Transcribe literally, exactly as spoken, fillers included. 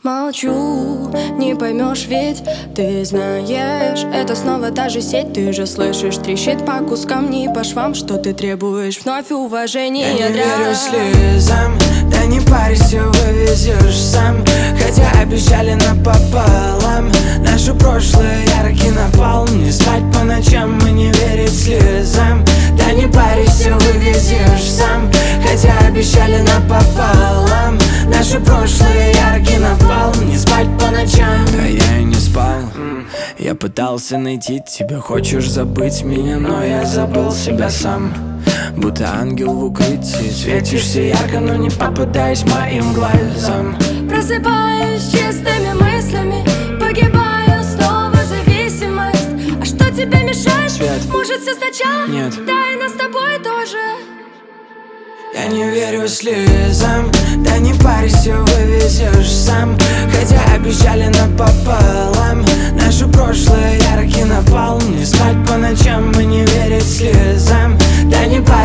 Молчу, не поймешь, ведь ты знаешь, это снова та же сеть. Ты же слышишь, трещит по кускам, не по швам, что ты требуешь вновь уважения. Я не верю слезам, да не парься, вывезешь сам. Хотя обещали напополам, наше прошлое яркий напалм. Не спать по ночам и не верить слезам. Да не парься, вывезешь сам. Хотя обещали напополам, наше прошлое яркий напалм. Не спать по ночам. А я и не спал. Я пытался найти тебя, хочешь забыть меня, но я забыл себя сам. Будто ангел в укрытии, светишься ярко, но не попадаясь моим глазам. Просыпаюсь чистыми мыслями, погибаю снова зависимость. А что тебе мешает? Свет. Может, все сначала? Нет. Да и нас с тобой тоже. Я не верю слезам, да не парься, вывезешь сам. Хотя обещали напополам, наше прошлое яркий напалм. Не спать по ночам и не верить слезам. Да не парься.